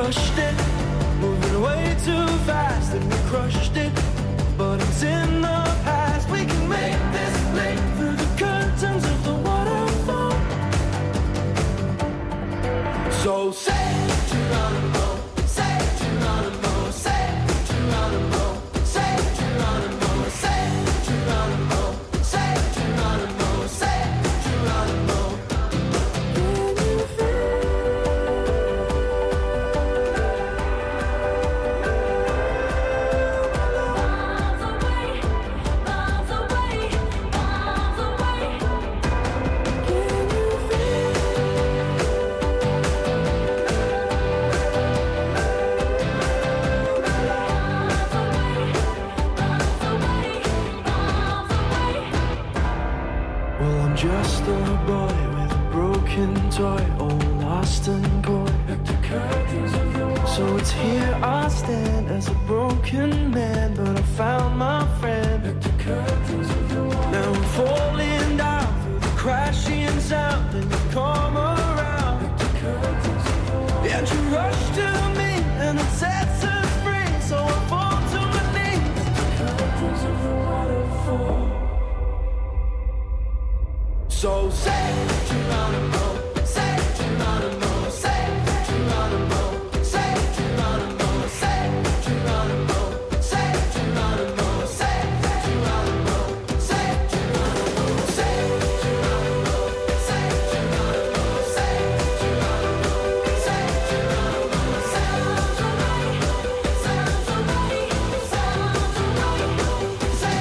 rushed it, moving way too fast, and we crushed it. But it's in the past. We can make this leap through the curtains of the waterfall. So say Geronimo, say Geronimo, say Geronimo, say Geronimo, say Geronimo, say Geronimo, say Geronimo. Just a boy with a broken toy, all lost and coy. So it's here I stand as a broken man, but I found my friend. Now I'm falling down through the crashing sound, and you come around. And you rush to me, and it sets us free. So I fall to my knees at the curtains of the waterfall. So say Geronimo, say Geronimo, say Geronimo, say Geronimo, say Geronimo, say Geronimo, say Geronimo, say Geronimo, say Geronimo, say Geronimo, say Geronimo, say Geronimo, sounds right, sounds right, sounds right, say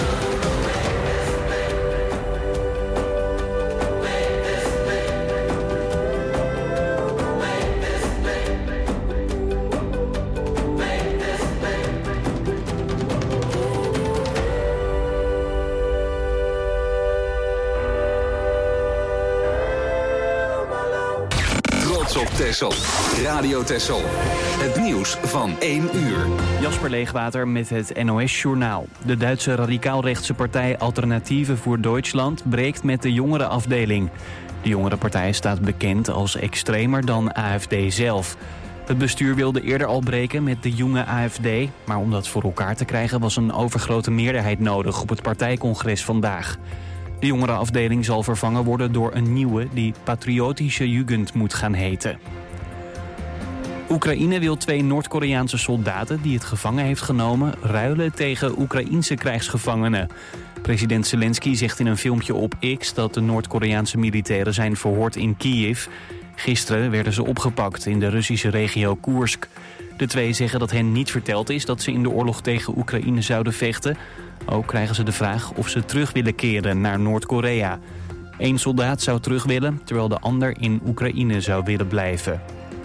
Op Texel. Radio Texel. Het nieuws van 1 uur. Jasper Leegwater met het NOS-journaal. De Duitse radicaalrechtse partij Alternatieven voor Duitsland breekt met de jongerenafdeling. De jongerenpartij staat bekend als extremer dan AfD zelf. Het bestuur wilde eerder al breken met de jonge AfD, maar om dat voor elkaar te krijgen was een overgrote meerderheid nodig op het partijcongres vandaag. De jongerenafdeling zal vervangen worden door een nieuwe die Patriotische Jugend moet gaan heten. Oekraïne wil 2 Noord-Koreaanse soldaten die het gevangen heeft genomen ruilen tegen Oekraïense krijgsgevangenen. President Zelensky zegt in een filmpje op X dat de Noord-Koreaanse militairen zijn verhoord in Kiev. Gisteren werden ze opgepakt in de Russische regio Koersk. De 2 zeggen dat hen niet verteld is dat ze in de oorlog tegen Oekraïne zouden vechten. Ook krijgen ze de vraag of ze terug willen keren naar Noord-Korea. 1 soldaat zou terug willen, terwijl de ander in Oekraïne zou willen blijven.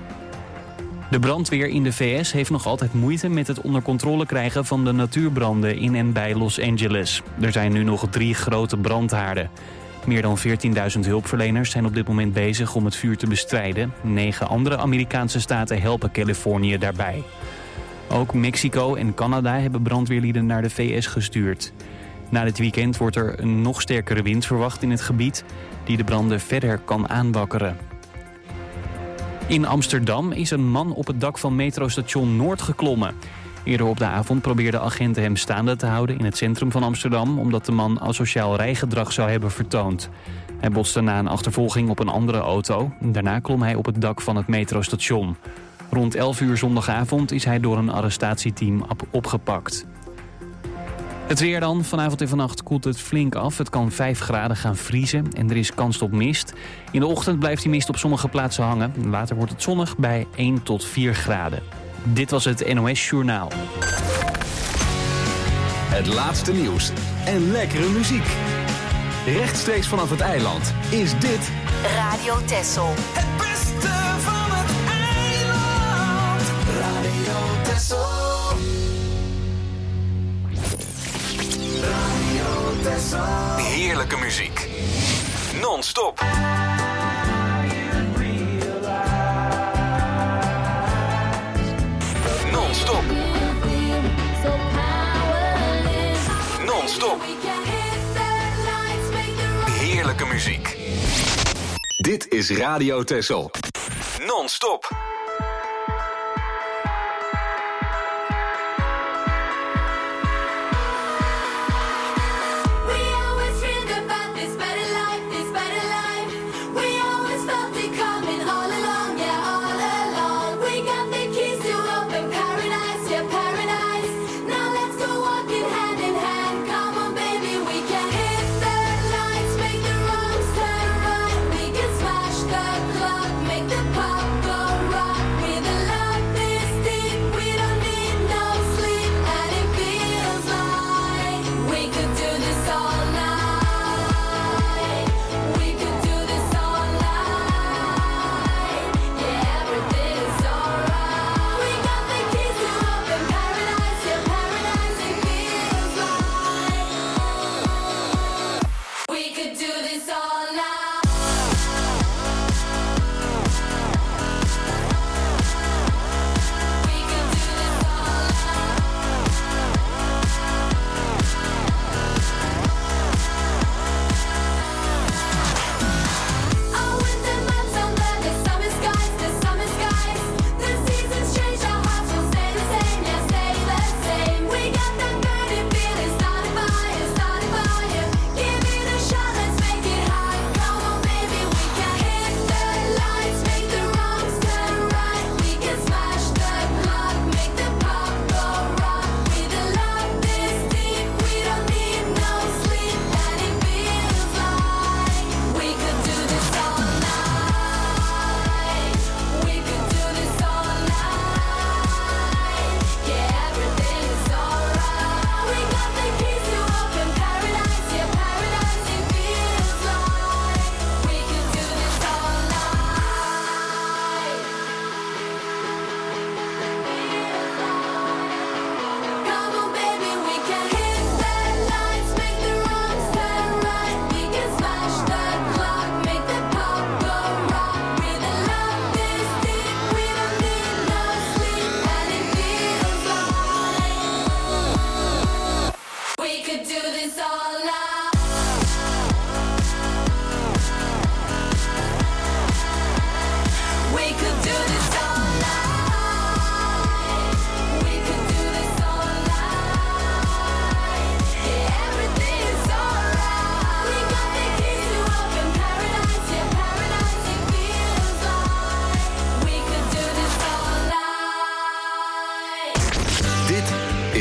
De brandweer in de VS heeft nog altijd moeite met het onder controle krijgen van de natuurbranden in en bij Los Angeles. Er zijn nu nog 3 grote brandhaarden. Meer dan 14.000 hulpverleners zijn op dit moment bezig om het vuur te bestrijden. 9 andere Amerikaanse staten helpen Californië daarbij. Ook Mexico en Canada hebben brandweerlieden naar de VS gestuurd. Na dit weekend wordt er een nog sterkere wind verwacht in het gebied, die de branden verder kan aanwakkeren. In Amsterdam is een man op het dak van metrostation Noord geklommen. Eerder op de avond probeerden agenten hem staande te houden in het centrum van Amsterdam, omdat de man asociaal rijgedrag zou hebben vertoond. Hij botste na een achtervolging op een andere auto. Daarna klom hij op het dak van het metrostation. Rond 11 uur zondagavond is hij door een arrestatieteam opgepakt. Het weer dan. Vanavond en vannacht koelt het flink af. Het kan 5 graden gaan vriezen en er is kans op mist. In de ochtend blijft die mist op sommige plaatsen hangen. Later wordt het zonnig bij 1 tot 4 graden. Dit was het NOS Journaal. Het laatste nieuws en lekkere muziek. Rechtstreeks vanaf het eiland is dit Radio Texel. Het beste van het eiland. Radio Texel. Radio Texel. heerlijke muziek. Non-stop. Non-stop. Non-stop. Heerlijke muziek. Dit is Radio Texel. Non-stop.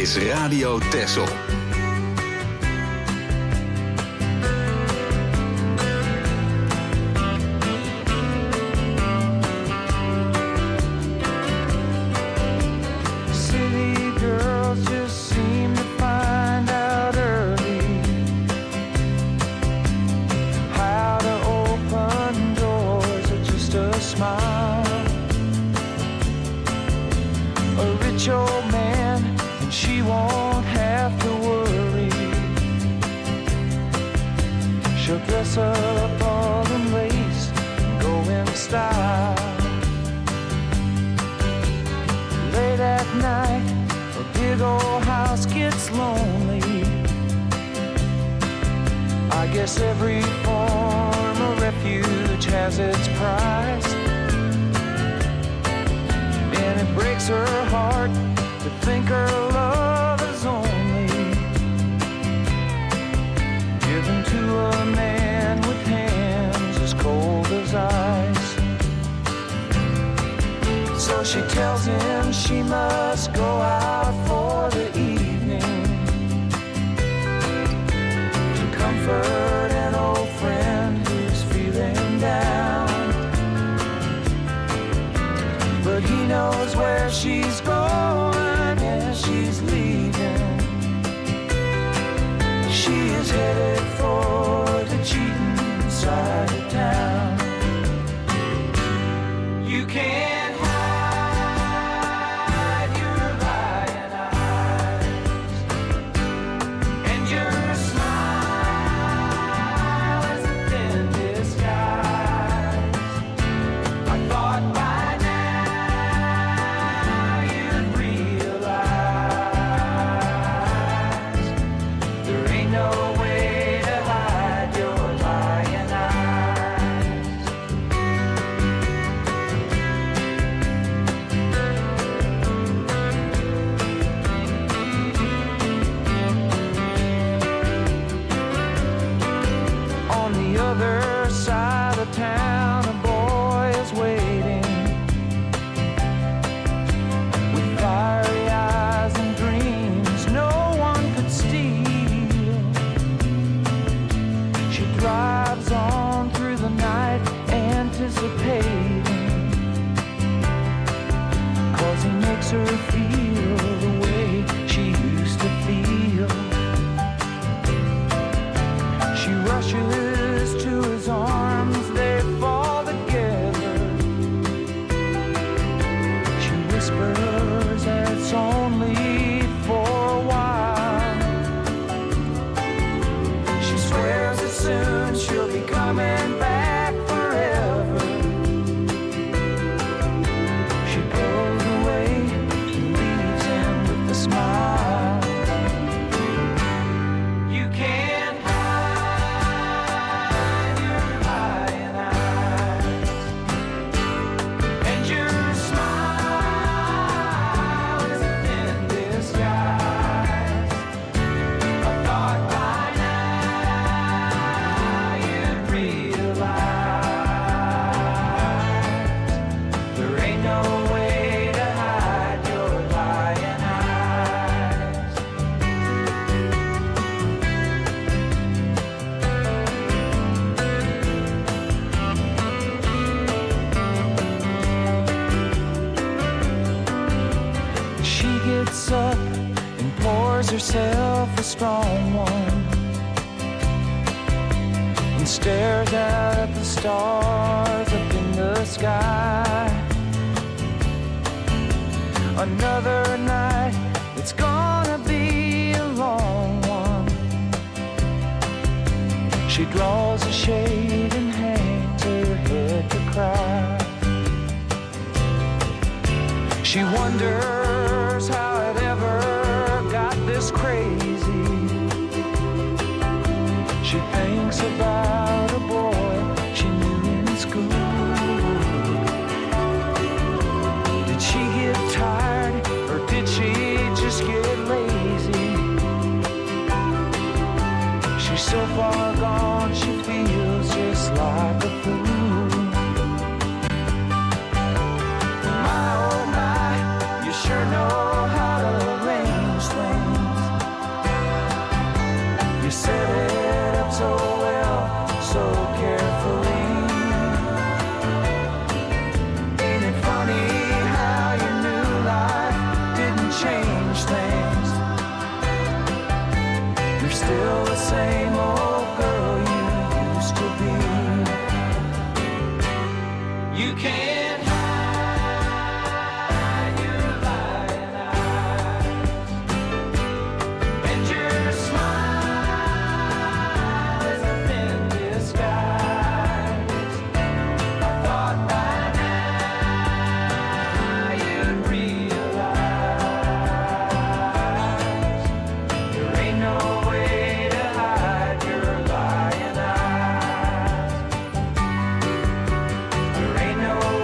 is Radio Texel. Dress up all in lace and go in style. Late at night, a big old house gets lonely. I guess every form of refuge has its price, and it breaks her heart to think her love is only given to a man with hands as cold as ice. So she tells him she must go out for the evening to comfort an old friend who's feeling down. But he knows where she's going, yeah, she's leaving. She is headed for the cheating side of town. You can't hide your lying eyes, and your smile is a thin disguise. I thought by now you'd realize there ain't no way to hide your lying eyes. On the other side of town, a boy is waiting with fiery eyes and dreams no one could steal. She drives on through the night, anticipating, 'cause he makes her feel the way she used to feel. She rushes to his arms, they fall together. She whispers it's only for a while. She swears that soon she'll be coming back forever. She pulls away and leaves him with a smile. You can't hide your lying eyes, and your smile is a thin disguise. I thought by now you'd realize there ain't no way to hide your lying eyes. She gets up and pours herself a strong one and stares out at the stars up in the sky. Another night, it's gonna be a long one. She draws a shade and hangs her head to cry. She wonders how it ever got this crazy. She thinks about a boy she knew in school. Did she get tired or did she just get lazy? She's so far gone, she feels just like a fool. My, oh my, you sure know how to arrange things. can't hide your lying eyes, and your smile is a thin disguise. I thought by now you'd realize there ain't no way to hide your lying eyes. There ain't no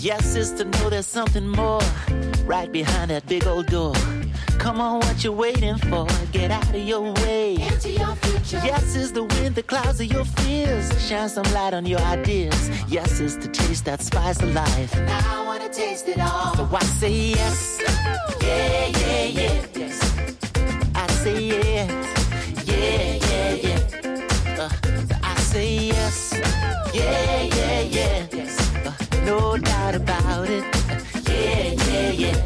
Yes is to know there's something more right behind that big old door. Come on, what you waiting for? Get out of your way. Into your future. Yes is the wind, the clouds of your fears. Shine some light on your ideas. Yes is to taste that spice of life. Now I wanna taste it all. So I say yes. Yeah, yeah, yeah. Yes. I say yes. Yeah, yeah, yeah. So I say yes. Yeah, yeah, yeah. Yes. No doubt about it. Yeah, yeah, yeah.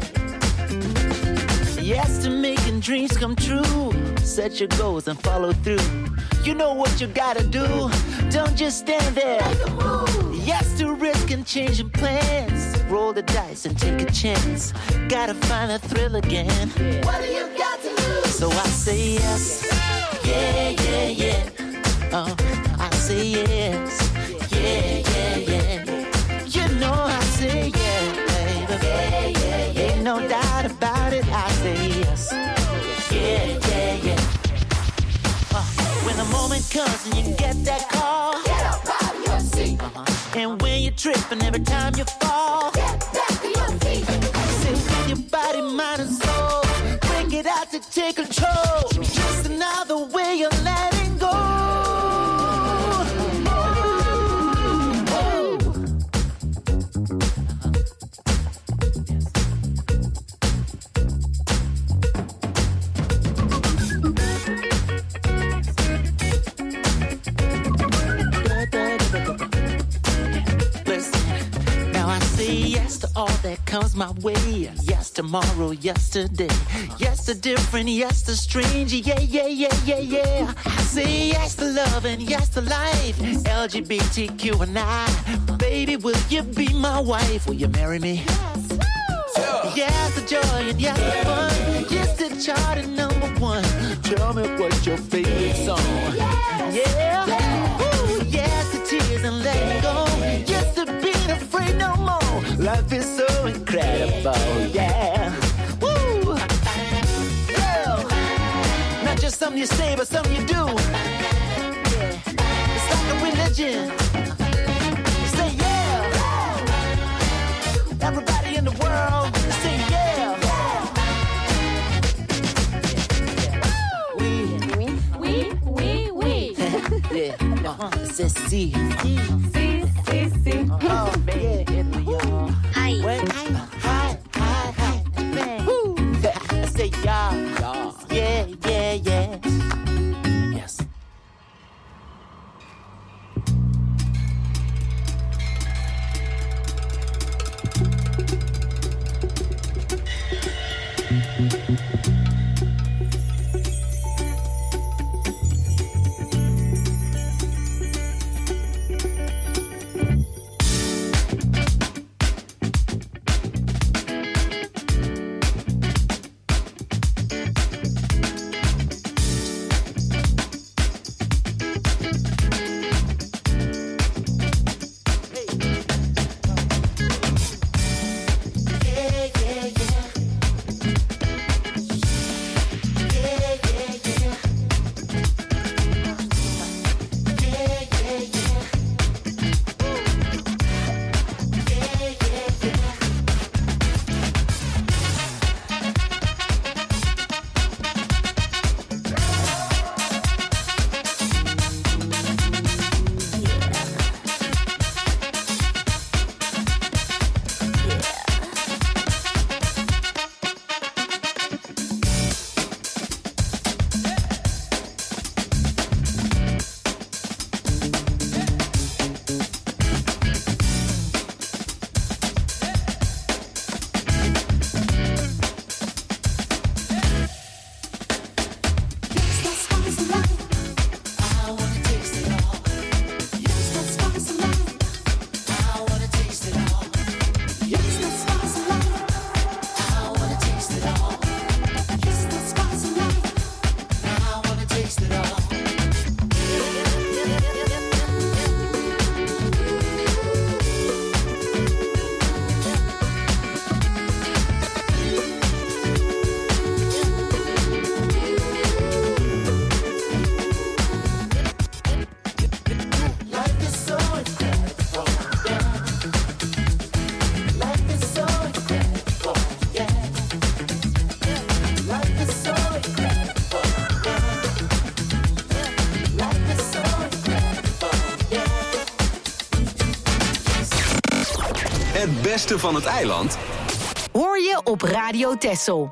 Yes to making dreams come true. Set your goals and follow through. You know what you gotta do. Don't just stand there. Make a move. Yes to risk and changing plans. Roll the dice and take a chance. Gotta find the thrill again. What do you got to lose? So I say yes. Yeah, yeah, yeah. I say yes. Yeah, yeah, yeah. You know I say yeah, baby. Yeah, yeah, yeah. Ain't no doubt about it. I say yes. Yeah, yeah, yeah. When the moment comes and you get that call, Get up out of your seat. and when you trip and every time you fall, Get back to your feet. say with your body, mind, and soul, bring it out to take control. Just another way of letting go. All that comes my way. Yes, tomorrow, yesterday. Yes, to different, yes, to strange. Yeah, yeah, yeah, yeah, yeah. I say yes to love and yes to life. LGBTQ and I. Baby, will you be my wife? Will you marry me? Yes, the joy and yes, the fun. Yes, the chart and #1. Tell me what's your favorite song. Yeah. Ooh, yes, the tears and letting go. Yes, to being afraid no more. Life is so incredible, yeah. Woo! Yeah. Not just something you say, but something you do. Yeah. It's like a religion. Say yeah. Everybody in the world, say yeah. Oui. Yeah. C'est si. Si. Oh, yeah. Hi. Wait. Hi. Woo. Say yeah. Yeah. Yes. Het beste van het eiland hoor je op Radio Texel.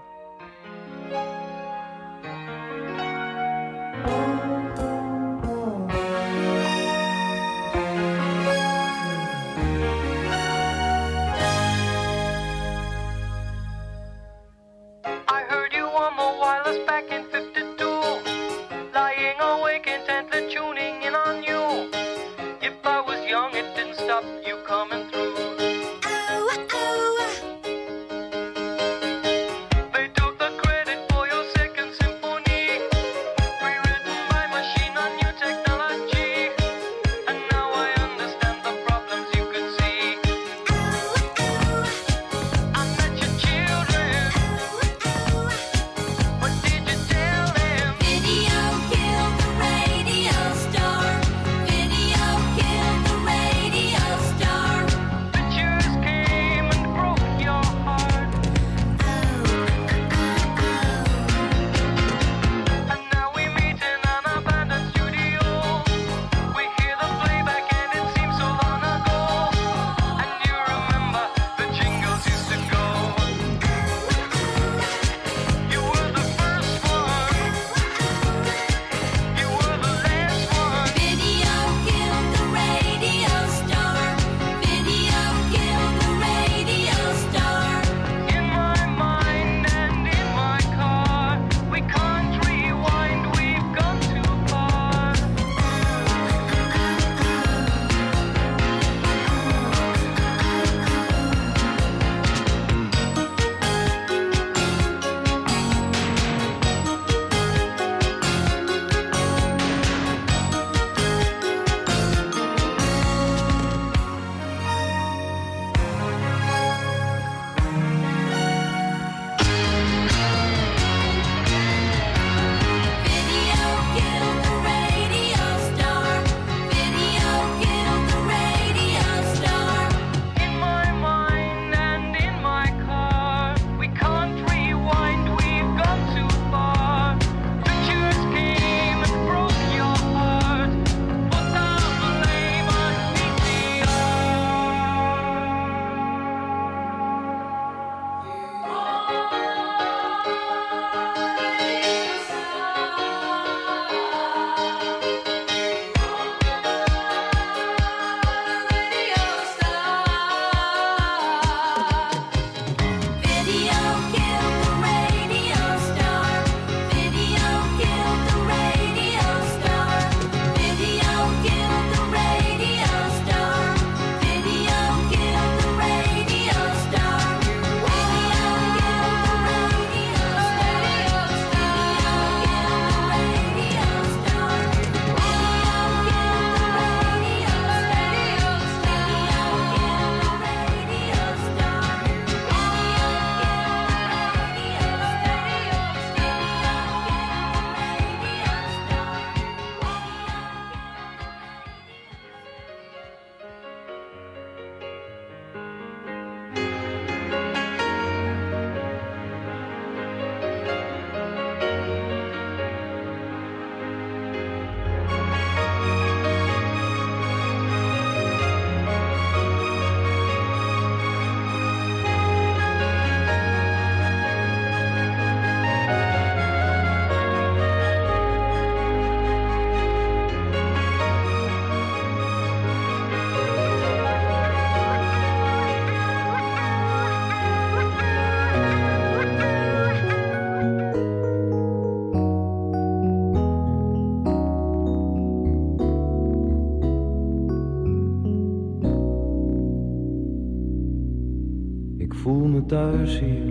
voel me thuis hier,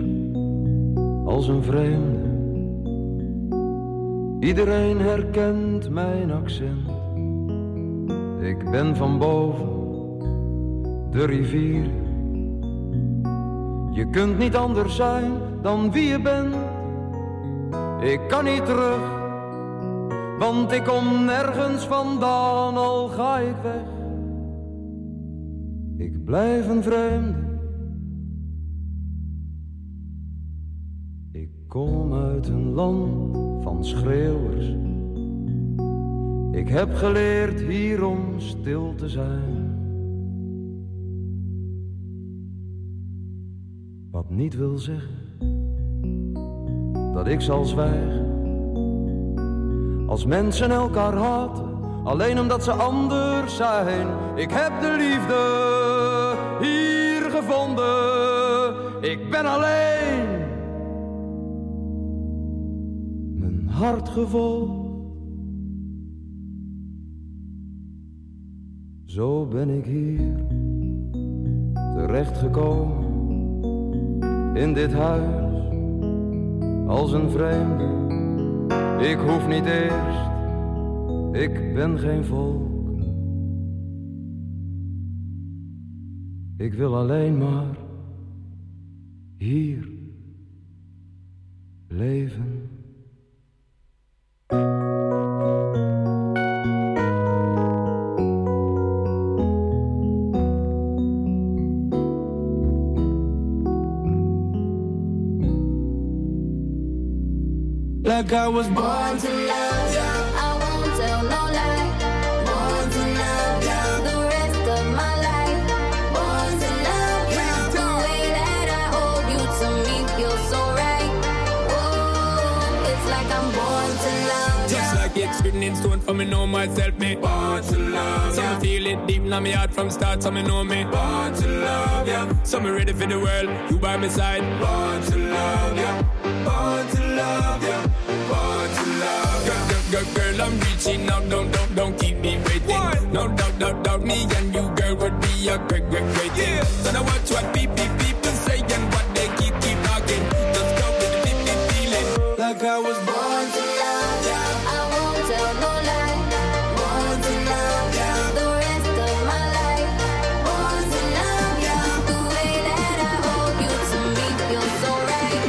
als een vreemde. Iedereen herkent mijn accent. Ik ben van boven, de rivier. Je kunt niet anders zijn dan wie je bent. Ik kan niet terug, want ik kom nergens vandaan, al ga ik weg. Ik blijf een vreemde. Ik kom uit een land van schreeuwers. Ik heb geleerd hier om stil te zijn. Wat niet wil zeggen dat ik zal zwijgen. Als mensen elkaar haten, alleen omdat ze anders zijn. Ik heb de liefde hier gevonden. Ik ben alleen mijn hart gevolgd. Zo ben ik hier terechtgekomen in dit huis als een vreemde. Ik hoef niet eerst, ik ben geen volk. Ik wil alleen maar hier leven. Like I was Born to love you, I won't tell no lie. Born to love you, the rest of my life. Born to love you, the way that I hold you to me feels so right. Whoa, it's like I'm born to love you. just like it's written in stone for me know myself, me born to love ya. So me feel it deep in my heart from start, so me know me born to love ya. So me ready for the world, you by my side. Born to love ya, born to love ya, born to love ya. Girl, I'm reaching out, don't keep me waiting. What? No doubt, me and you, girl, would be a great thing. Yeah. So now watch what people say and what they keep talking. Let's go with the feeling. Like I was born to love ya. I won't tell no lie. Born to love ya, the rest of my life. Born to love ya, the way that I hold you to me feels so right.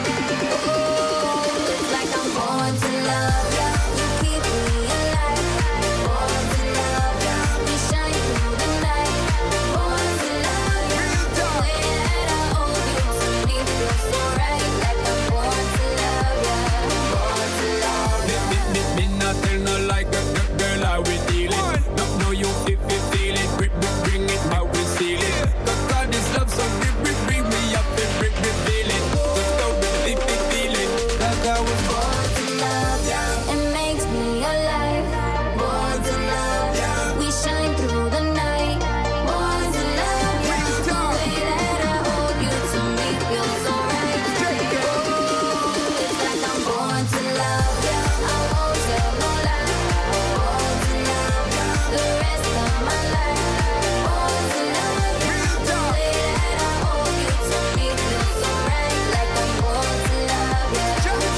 Oh, it's like I'm born to love ya. You keep me alive. Born to love ya, we shine through the night. Born to love ya, the way that I hold you to me feels so right. Like I'm born to love ya. Born to love ya. Me not tell no like a girl how we dealing. No you feel it, bring it how we seal it. God this love so bring me up and bring me feeling. Let's go with the feeling. Like I was born to love ya. It makes me alive. Born to love ya. We shine through the night. Born to love ya. The way that I hold you to me feels so right. Oh, it's like I'm born to love ya. I won't tell no lie. Born to love ya. The rest of my life. Born to love ya. The way that I hold you to me feels so right. Like I'm born to love ya.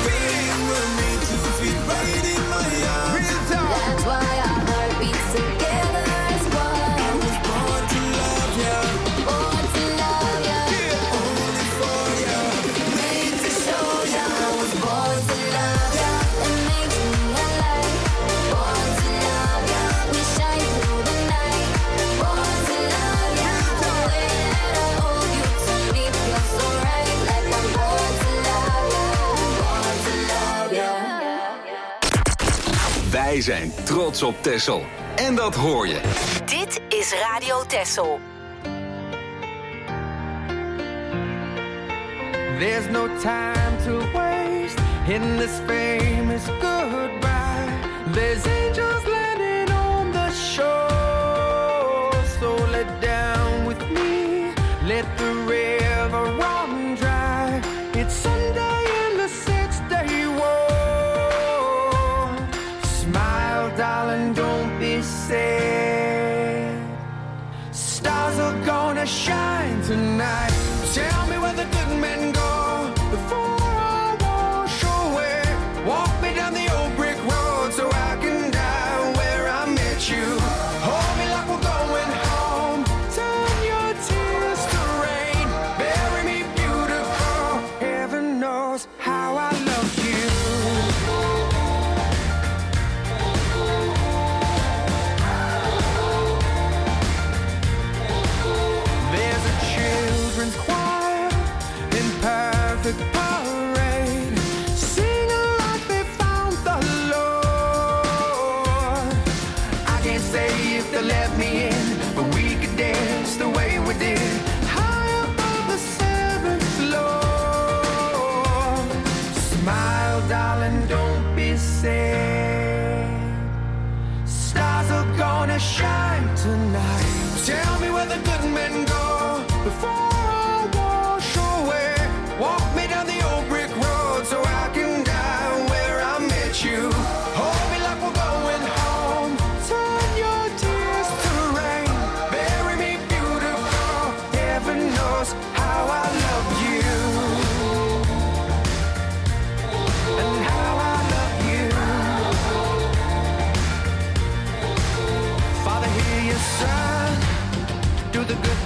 That's why our heart beats together as one. I was born to love ya. Born to love ya. Only for ya. Made to show ya. I was born to love ya. It makes me alive. Born to love ya. We shine through the night. Born to love ya. The way that I hold you to me feels so right. Like I'm born to love ya. Born to love ya. Wij zijn trots op Texel. En dat hoor je. Dit is Radio Texel. There's no time to waste in this famous goodbye. There's angels landing on the shore. So let down with me, let the river run dry. It's Sunday in the 6-day war. Smile, darling, don't be sad. Stars are gonna shine tonight. Tell me where the good men go before I wash away. Walk me down the old brick road so I can die where I met you. Hold me like we're going home. Turn your tears to rain. Bury me beautiful. Heaven knows how I love you. There's a children's choir in perfect parade, singing like they found the Lord. I can't say if they let me in, but we could dance the way we did, high above the 7th floor.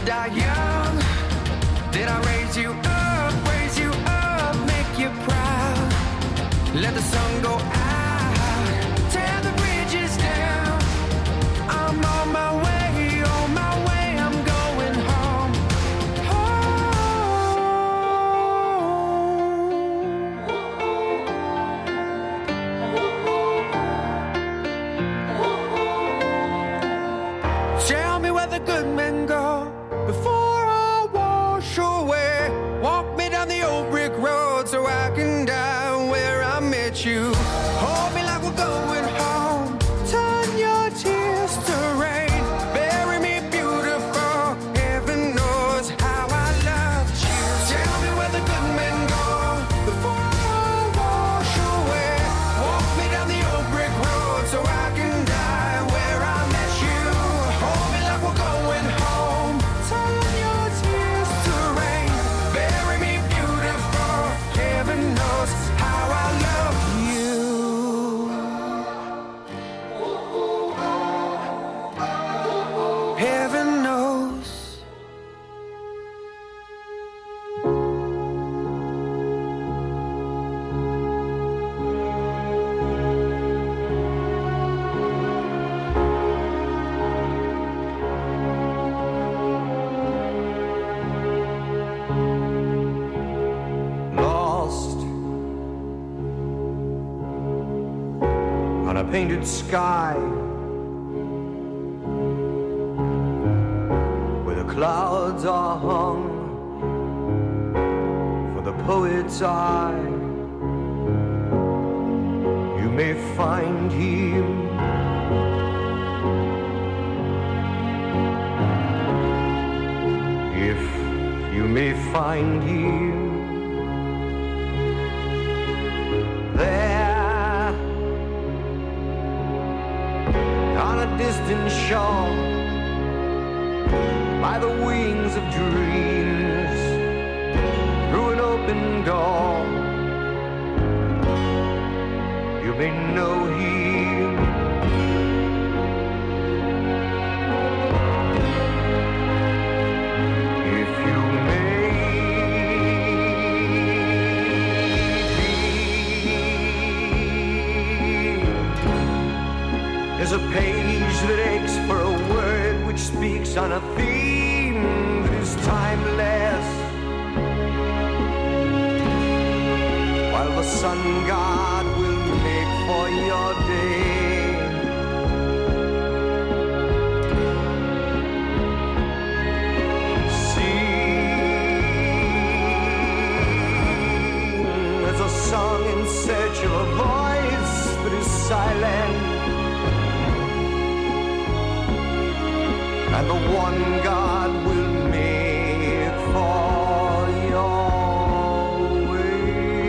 die young? Did I raise you up, make you proud? Let the sun go out, tear the bridges down. I'm on my way, I'm going home. Tell me where the good men go before I wash away. Walk me down the old brick road so I can die where I met you. Hold me like we're going home. Turn your tears to rain. Bury me beautiful. Heaven knows how I loved you. Tell me where the good men go before I wash away. Walk me down the old brick road so I can die where I met you. Hold me like we're going home. Turn your tears to rain. Bury me beautiful. Heaven knows how I love you. Heaven knows. Lost on a painted sky where the clouds are hung for the poet's eye. You may find him if you may find him there on a distant shore by the wings of dreams through an open door. You may know him if you may be. There's a page that aches for a word which speaks on a theme that is timeless, while the sun god will make for your day seen as a song in search of a voice that is silent, and the one God will make for your way.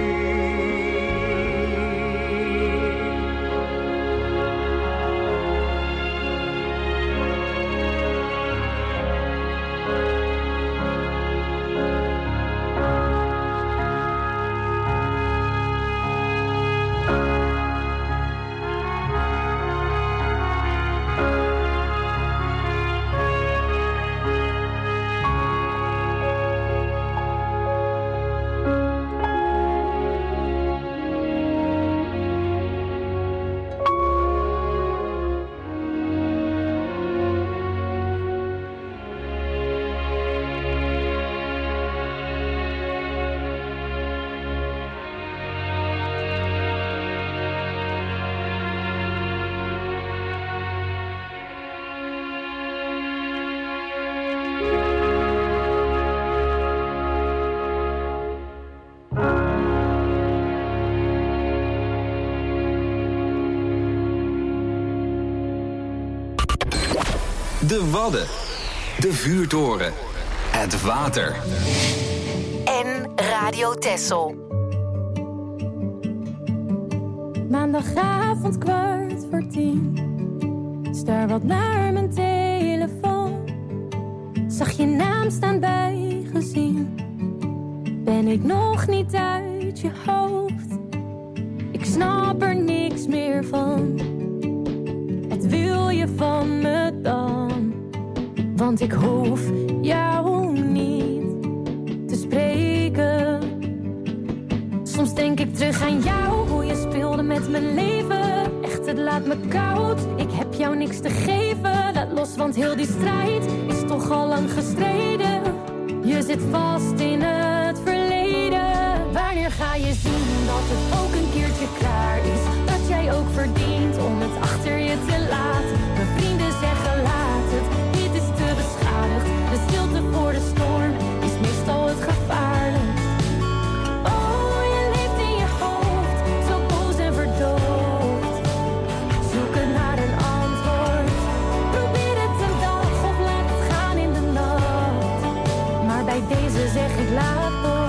De Wadden, de vuurtoren, het water. En Radio Texel. Maandagavond 9:15. Staar wat naar mijn telefoon. Zag je naam staan bijgezien. Ben ik nog niet uit je hoofd? Ik snap er niks meer van. Wat wil je van me dan? Want Want ik hoef jou niet te spreken. Soms denk ik terug aan jou, hoe je speelde met mijn leven. Echt, het laat me koud, ik heb jou niks te geven. Laat los, want heel die strijd is toch al lang gestreden. Je zit vast in het verleden. Wanneer ga je zien dat het ook een keertje klaar is? Dat jij ook verdient om het achter je te laten. Mijn vrienden zeggen laat het, dit is te beschadigd. De stilte voor de storm is meestal het gevaarlijk. Oh, je leeft in je hoofd, zo boos en verdoofd. Zoeken naar een antwoord. Probeer het een dag of laat het gaan in de nacht. Maar bij deze zeg ik laat nog.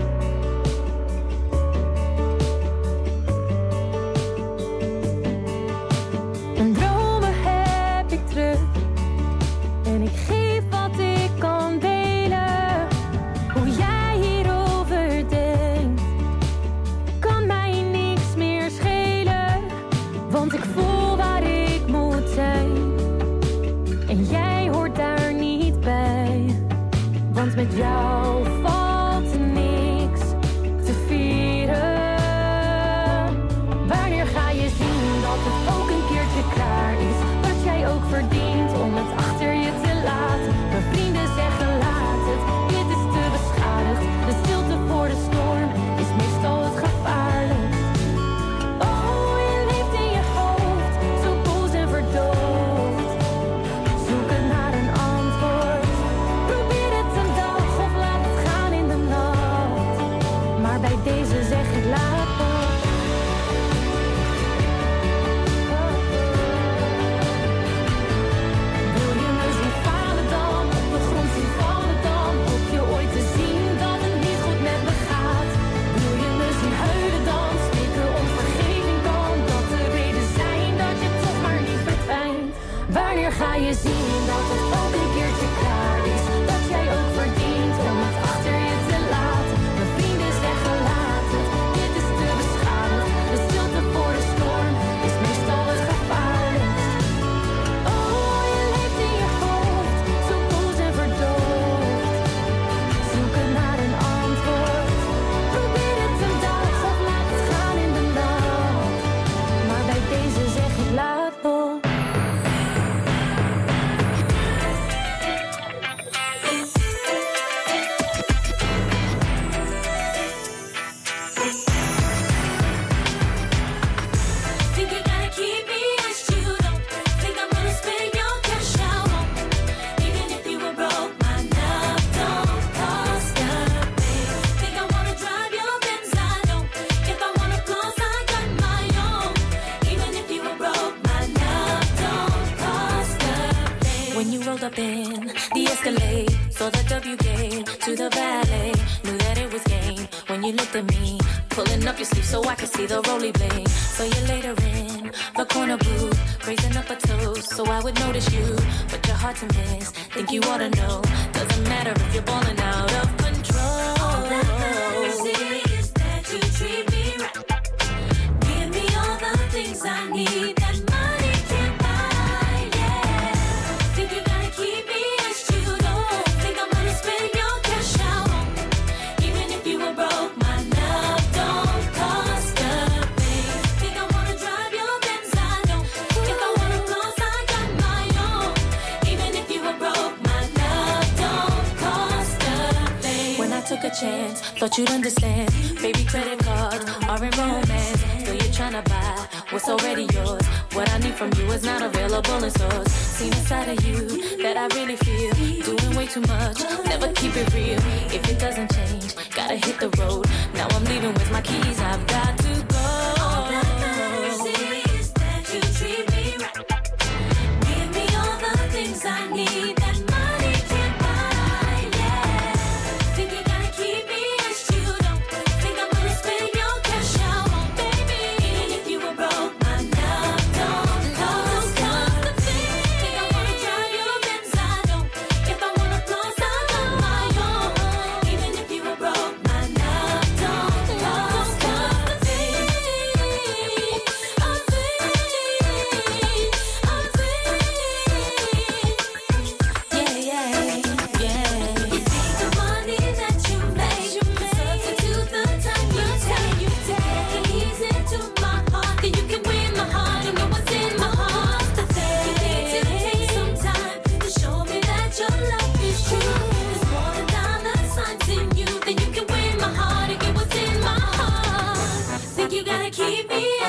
Mijn dromen heb ik terug. En ik geef wat ik kan delen. Hoe jij hierover denkt, kan mij niks meer schelen. Want ik voel waar ik moet zijn. En jij hoort daar niet bij. Want met jou valt niks te vieren. Wanneer ga je zien dat het ook een keertje klaar is? Dat jij ook verdient om het achter je te laten. Mijn vrienden zeggen laat het, dit is te beschadigd. De stilte voor de storm is meestal het gevaarlijk. Oh, je leeft in je hoofd, zo boos en verdoofd. Zoeken naar een antwoord. Probeer het een dag of laat het gaan in de nacht. Maar bij deze zeg ik laat nog. Wil je me zien falen dan, op de grond zien vallen dan? Hoop je ooit te zien dat het niet goed met me gaat? Wil je me zien huilen dan, smeken om vergeving dan? Dat de reden zijn dat je toch maar niet verdwijnt. Wanneer ga je zien dat het ook een keertje klaar is? Dat jij ook verdient om het achter je te laten. Mijn vrienden zeggen laat het, dit is te beschadigd. De stilte voor de storm is meestal het gevaarlijkst. Oh, je leeft in je hoofd, zo boos en verdoofd. Zoeken naar een antwoord. Probeer het een dag of laat het gaan in de nacht. Maar bij deze zeg ik laat nog. Think you gotta keep me as you don't think I'm gonna spend your cash out on. Even if you were broke, my love don't cost a thing. Think I wanna drive your Benz, I don't. If I wanna clothes, I got my own. Even if you were broke, my love don't cost a thing. When you rolled up in the Escalade, saw the W game to the valet, knew that it was game. When you looked at me, pulling up your sleeve so I could see the roly blade. So you later in the corner booth, raising up a toast so I would notice you. But your heart's a miss, think you ought to know. Doesn't matter if you're balling out of control. All that matters is that you treat me right. Give me all the things I need that money can't buy, yeah. Think you gotta keep me as you don't think I'm gonna spend your cash out on. Even if you were broke, my love don't cost a thing. Think I wanna drive your Benz, I don't. If I wanna clothes, I got my own. Even if you were broke, my love don't cost a thing. When I took a chance, thought you'd understand. Baby, credit cards are in romance. Still you're tryna buy what's already yours. What I need from you is not available in stores. Seen a side of you that I really feel. Doing way too much, never keep it real. If it doesn't change, gotta hit the road. Now I'm leaving with my keys, I've got to go. All that matters is that you treat me right. Give me all the things I need that money can't buy, yeah. Think you gotta keep me as you don't think I'm gonna spend your cash out on, baby. Even if you were broke, my love don't cost a thing. Think I wanna drive your Benz, I don't. If I wanna clothes, I got my own. Even if you were broke, my love don't cost a thing.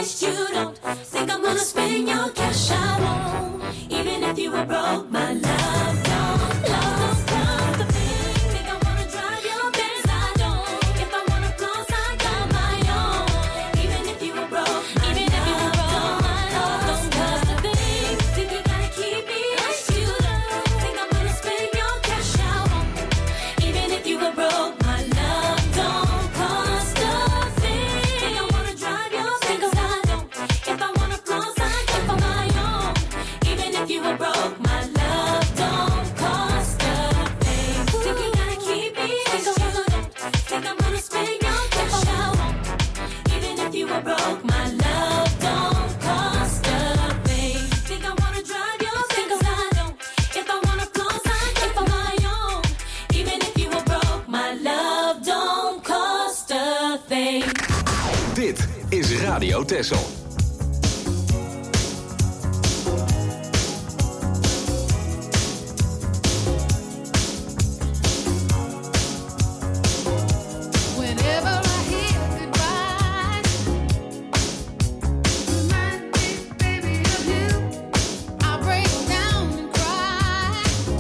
wish you don't think I'm gonna spend your cash. I won't, even if you were broke, my love don't cost a thing. Think I wanna drive your Benz, I don't. If I wanna floss, I got my own. Even if you were broke, my love don't cost a thing. Think you gotta keep me, wish you don't think I'm gonna spend your cash. I won't, even if you were broke, my love don't cost a thing. Think I wanna drive your Benz, I don't. If I wanna floss, I got my own. Even if you were broke, my love don't cost a thing. Think you gotta keep me, wish you don't think I'm gonna spend your cash. I won't, even if you were broke, my love don't cost a thing. Think I wanna drive your Benz, I don't. If I wanna floss, I got my own. Even if you were broke, my love don't cost a thing. Dit is Radio Texel. Whenever I hear goodbye, remind me, baby, of you. I break down and cry.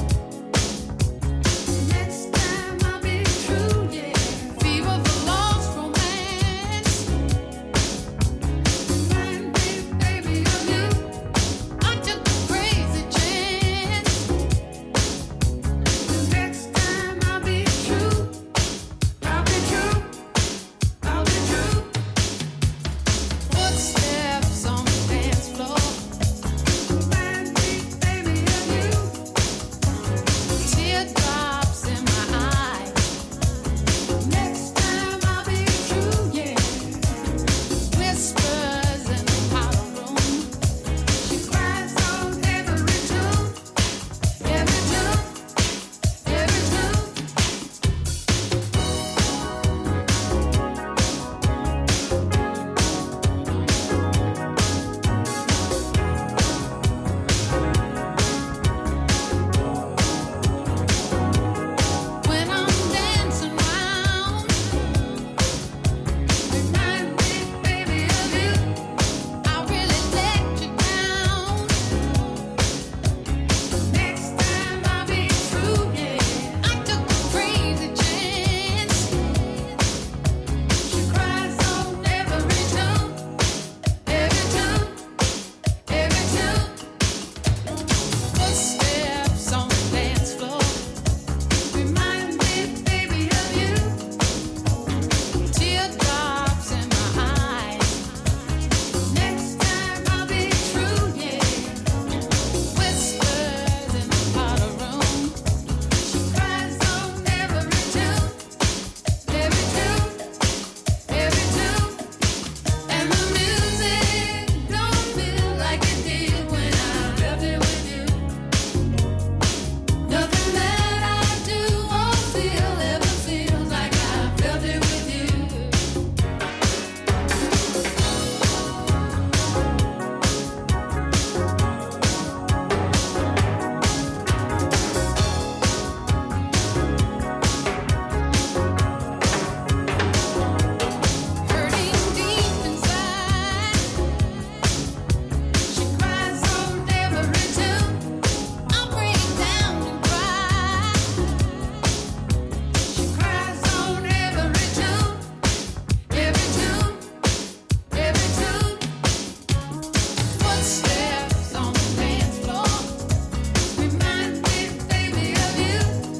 Next time I'll be true, yeah. Fever for lost romance. Remind me, baby, of you. I took a crazy chance. Next time I'll be true. I'll be true. I'll be true. Footsteps on the dance floor. Remind me, baby, of you. Teardrops in my eyes. Next time I'll be true, yeah. Whispers in the powder room. She cries on every tune, every tune, every tune. When I'm dancing round, remind me, baby, of you. I really let you down. Next time I'll be true, yeah. I took a crazy chance. She cries on every tune, every tune, every tune. Footsteps on the dance floor. Remind me, baby, of you. Teardrops in my eyes. Next time I'll be true, yeah. Whispers in the powder room. She cries on every tune, every tune, every tune. And the music don't feel like it did when I felt it with you. Nothing that I do or feel ever feels like I felt it with you. Hurting deep inside. She cries on every tune. I break down and cry. She cries on every tune, every tune, every tune. Footsteps on the dance floor. Remind me, baby, of you.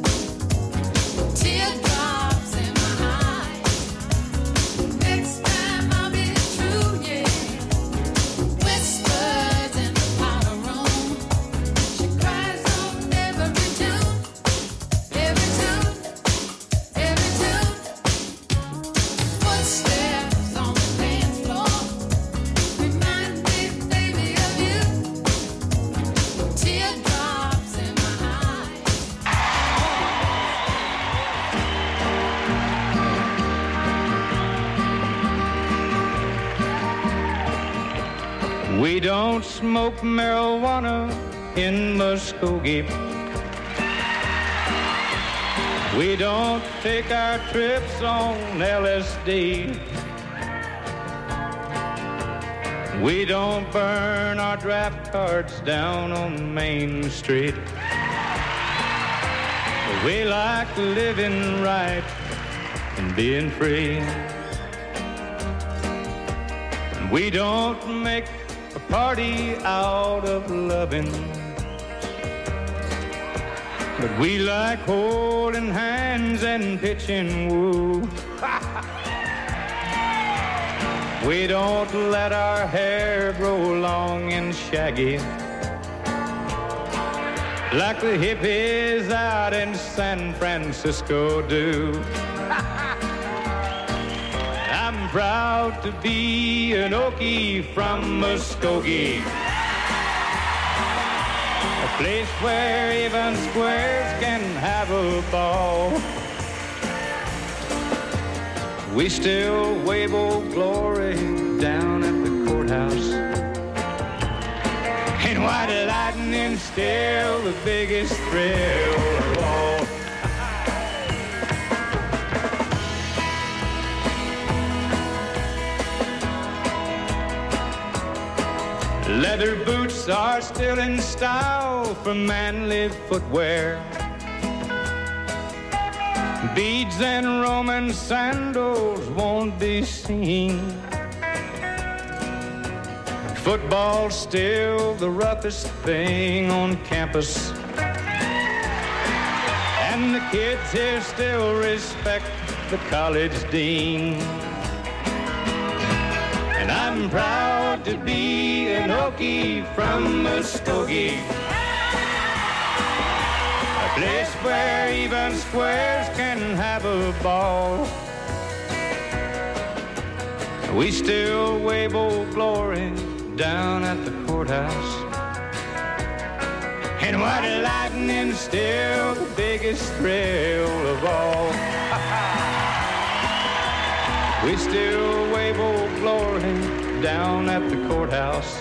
Teardrops in my eyes. Next time I'll be true, yeah. Whispers in the powder room. She cries on every tune, every tune, every tune. Footsteps on the dance floor. Remind me, baby, of you. Teardrops in my eyes. We don't smoke marijuana in Muskogee. We don't take our trips on LSD. We don't burn our draft cards down on Main Street. We like living right and being free. And we don't make a party out of loving, but we like holding hands and pitching woo. We don't let our hair grow long and shaggy like the hippies out in San Francisco do. I'm proud to be an Okie from Muskogee, a place where even squares can have a ball. We still wave old glory down at the courthouse, and white lightning still the biggest thrill of all. Leather boots are still in style for manly footwear. Beads and Roman sandals won't be seen. Football's still the roughest thing on campus, and the kids here still respect the college dean. And I'm proud to be an Okie from Muskogee, a place where even squares can have a ball. We still wave old glory down at the courthouse, and white lightning's still the biggest thrill of all. We still wave old glory down at the courthouse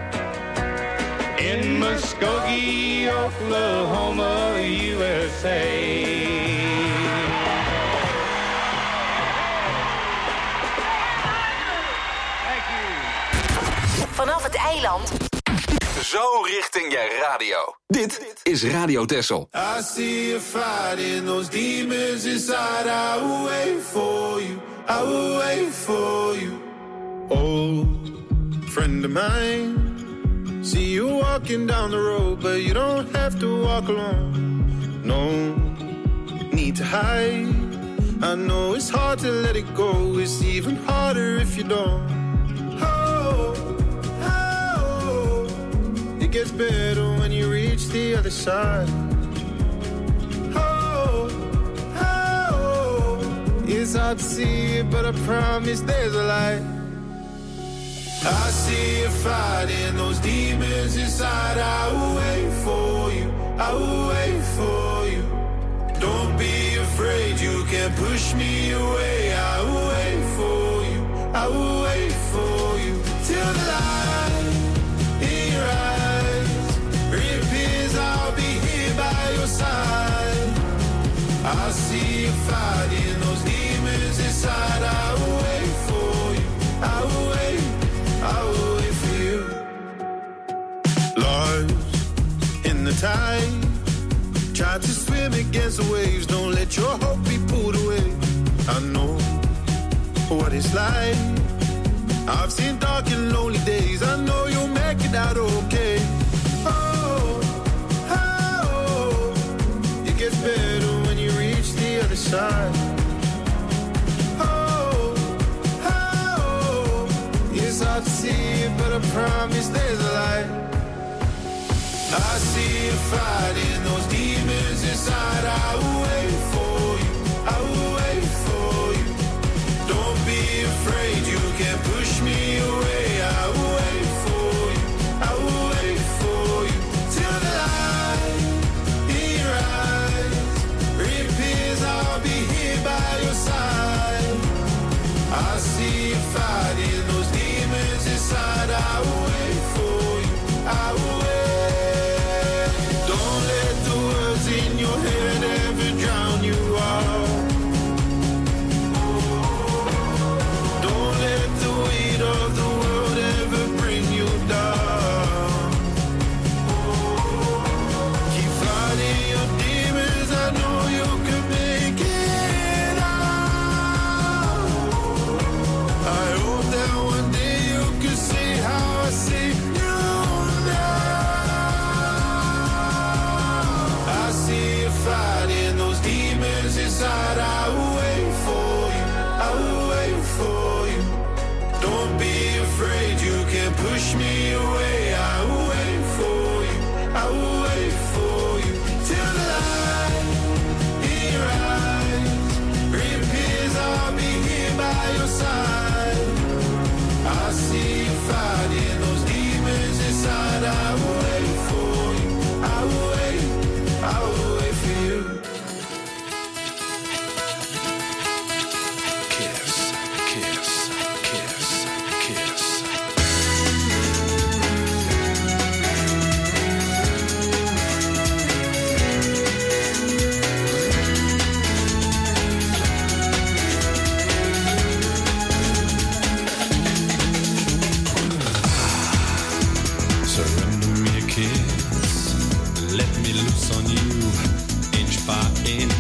in Muskogee, Oklahoma, USA. Thank you. Vanaf het eiland, zo richting je radio. Dit is Radio Texel. I see you fighting those demons inside. I will wait for you. I will wait for you. Old friend of mine, see you walking down the road, but you don't have to walk alone. No need to hide. I know it's hard to let it go. It's even harder if you don't. Oh, oh, it gets better when you reach the other side. It's hard to see it, but I promise there's a light. I see you fighting those demons inside. I will wait for you. I will wait for you. Don't be afraid, you can't push me away. I will wait for you. I will wait for you till the light in your eyes reappears. I'll be here by your side. I see you fighting those demons inside. I will wait for you. I will wait. I will wait for you. Lost in the tide, try to swim against the waves. Don't let your hope be pulled away. I know what it's like. I've seen dark and lonely days. I know you'll make it out okay. Oh, oh, it gets better when you reach the other side. Oh, oh, it's hard to see it, but I promise there's a light. I see you fighting those demons inside. I will wait for you. I will wait for you. Don't be afraid, you can't push me away. I will wait for you. I will wait for you till the light in your eyes reappears. I'll be here by your side. I see you fighting those demons inside. I will wait for you. I will wait. Don't let the words in your head ever drown you.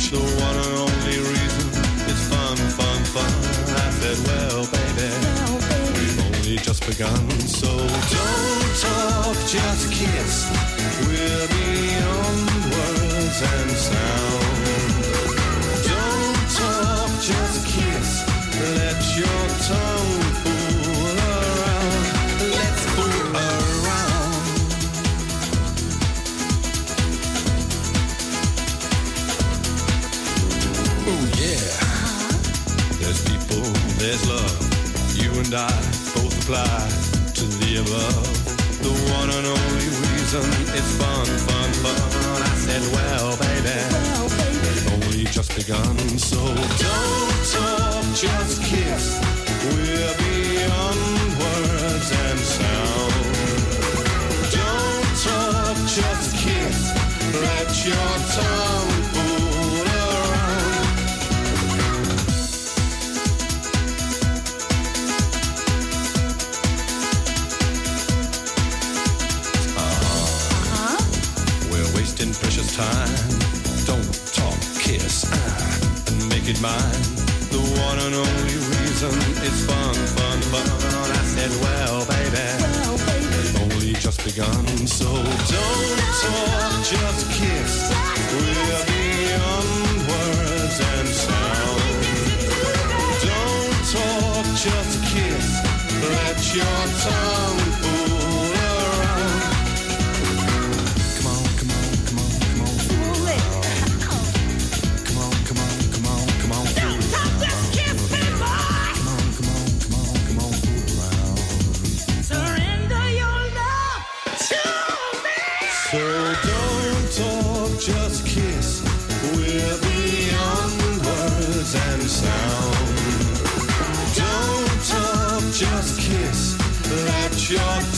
the one and only reason it's fun, fun, fun. I said, well, baby, we've only just begun. So don't talk, just kiss. We're beyond words and sound. Don't talk, just kiss. Let your tongue fool around. Let's fool around. Oh yeah. There's people, there's love. You and I both apply to the above. The one and only reason it's fun, fun, fun. I said, well, baby, we've only just begun. So don't talk, just kiss. We're beyond words and sound. Don't talk, just kiss. Let your tongue fool around. We're wasting precious time. Don't talk, kiss, and make it mine. The one and only reason it's fun, fun, fun. I said, well, baby, we've only just begun. So don't talk, just kiss. We're beyond words and sound. Don't talk, just kiss. Let your tongue fool around. Come on, come on, come on, come on, fool around. Come on, come on, come on, come on, fool around. So don't talk, just kiss. We're beyond words and sound. Don't talk, just kiss. Let your